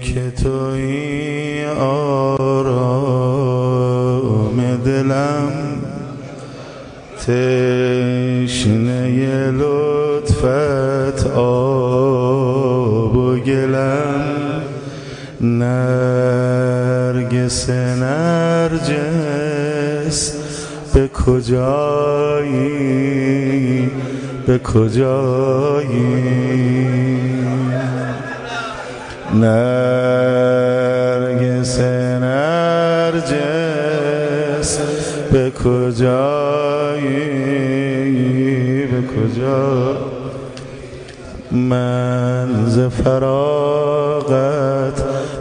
که توی آرام دلم، تشنه لطفت آب و گلم. نرگس نرجس به کجایی، به کجایی؟ نرگس نرجس به کجایی، به کجا؟ من ز فراغت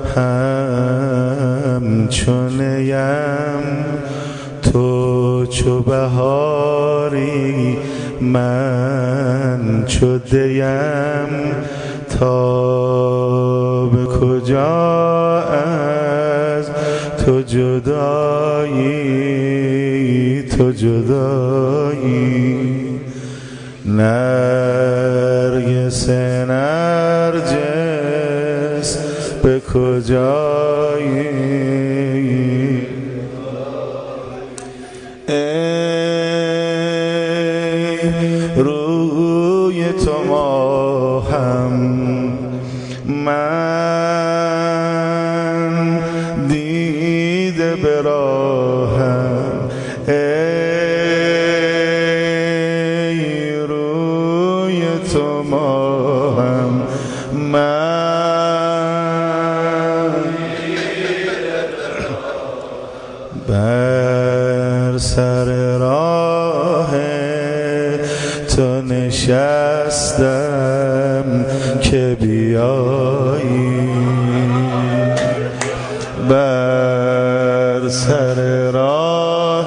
همچون نیم، تو چو بهاری من چو دیم. تا به کجا از تو جدایی، تو جدایی؟ نرگس نرجس به کجایی؟ ای روی تو ماهم، من دیده به راهم. ای روی تو ماهم، من بر سر راه تو نشستم که بیایی. بر سر راه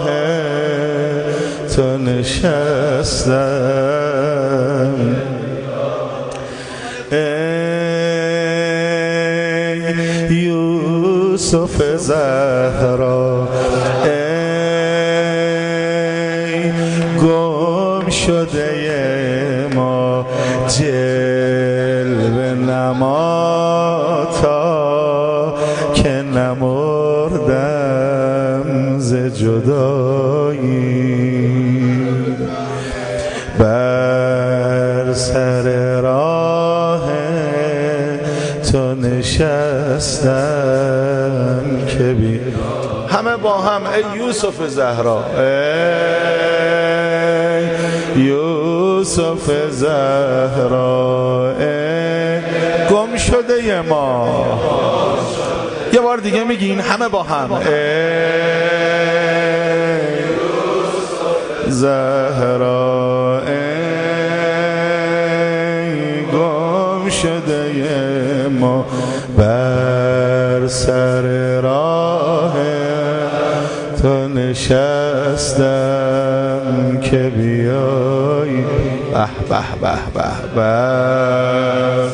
تو نشستم. ای یوسف زهرا، ای گم شده ما، جلوه نما تا که نمردم ز جدایی. بر سر راه تو نشستم که بی همه با هم. ای یوسف زهرا، ای یوسف زهرا، ای گم شده ما. یه بار دیگه میگین همه با هم. ای زهرا، ای گم شده ما، بر سر راه تو نشستم که بیایی. به به به به به.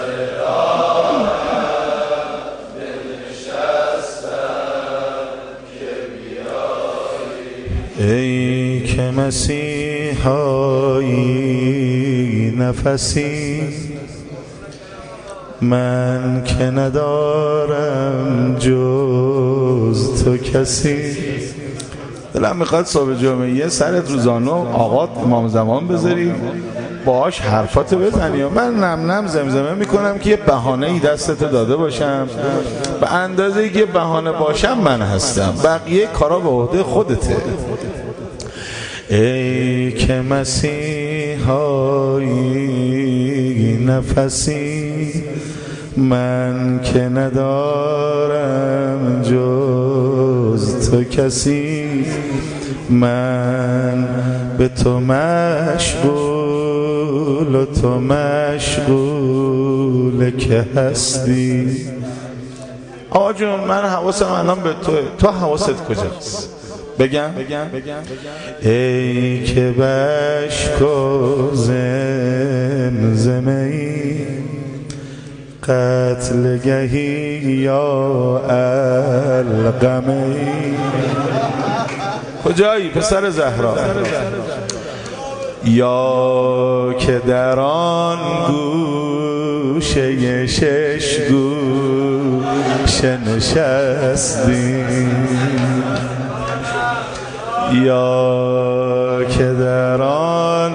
ای که مسیحایی نفسی، من که ندارم جز تو کسی. دلم میخواد صبح جمعه سرت رو زانو آقا امام زمان بذاری، باهاش حرفاتو بزنی و من نم نم زمزمه میکنم که یه بهانه‌ای دستت داده باشم. به اندازه‌ای که بهانه باشم من هستم، بقیه کارا به عهده خودته. ای که مسیحایی نفسی، من که ندارم جز تو کسی. من به تو مشغول و تو مشغول که هستی. آقا جون من حواسم الان به تو حواست کجاست؟ بگم؟ ای که بشک و زمزمه ای، قتل گهی یا القمه ای. کجایی پسر زهرا؟ یا که در آن گوشه شش گوش نشستیم یا که در آن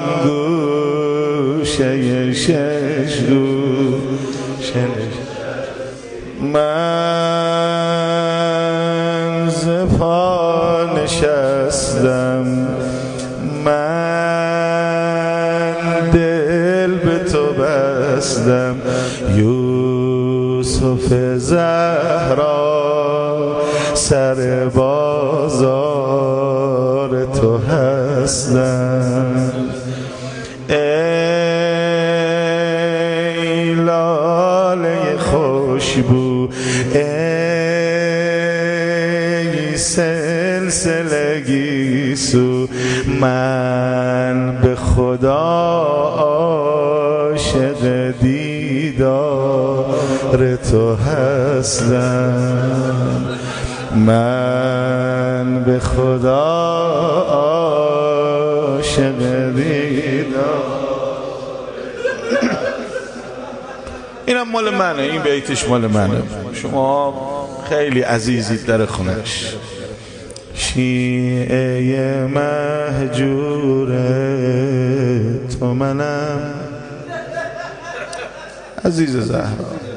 گوشه شش گوشه من ز پا نشستم، من دل به تو بستم، یوسف زهرا سر بازار تو هستم. ای لاله خوشبو، ای سلسله گیسو، من به خدا عاشق دیدار تو هستم، من به خدا عاشق دیدار. اینم مال منه، این بیتش مال منه، شما خیلی عزیزید در خونش. شیعه مهجور تو منم عزیز زهرا،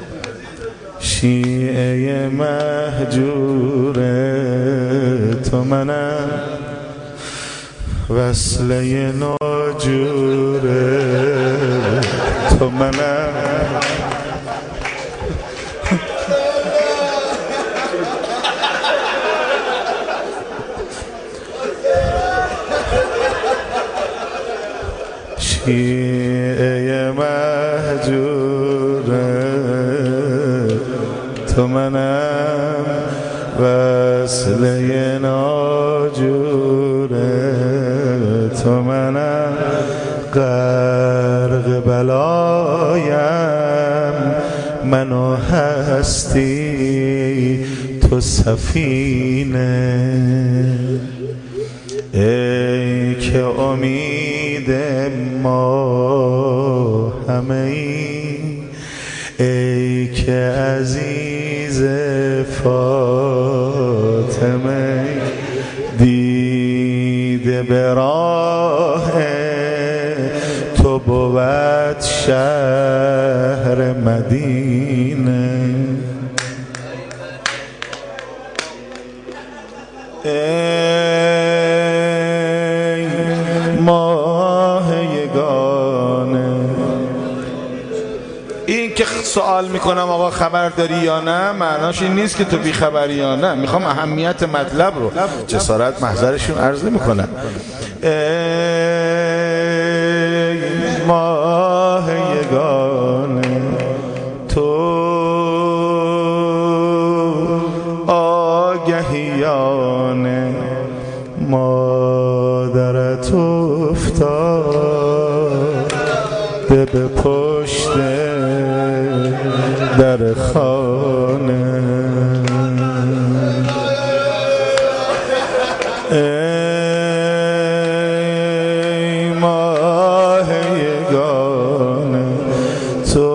شیعه مهجور تو منم، وصله ناجور تو منم. شیعه مهجور تو منم، وصله ناجور تو منم، غرق بلایم من و هستی تو سفینه. ای که امید ما همه ای که عزیز فاطمه، دیده به راه تو بود شهر مدینه. این که سوال میکنم آقا خبر داری یا نه، معناش این نیست که تو بی خبری یا نه، میخوام اهمیت مطلب رو. جسارت محضرشون عرض نمیکنم. ای ماه یگانه تو آگهیانه، مادرت افتاد به پشت در خانه. ای ماه یگانه تو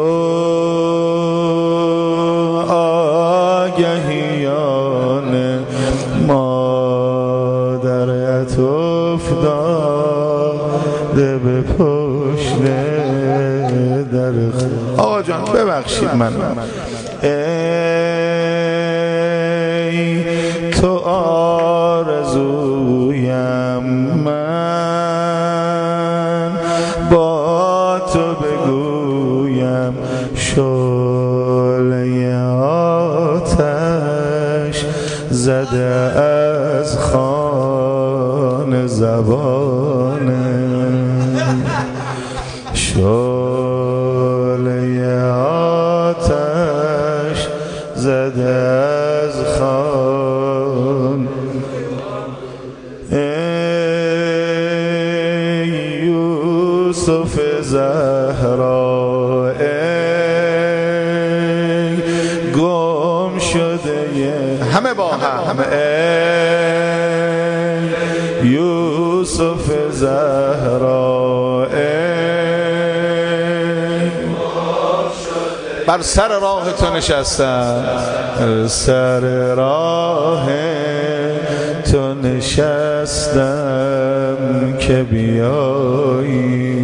آگهیانه، مادرت افتاده به پشت در خانه. آقا جان ببخشید من ای تو آرزویم، من با تو بگویم، شعله آتش زده از خانه زبانه، شعله آتش زده از خان. ای یوسف زهرا، ای گم شده همه با هم، ای یوسف زهرا، بر سر راه تو نشستم، سر راه تو نشستم که بیایی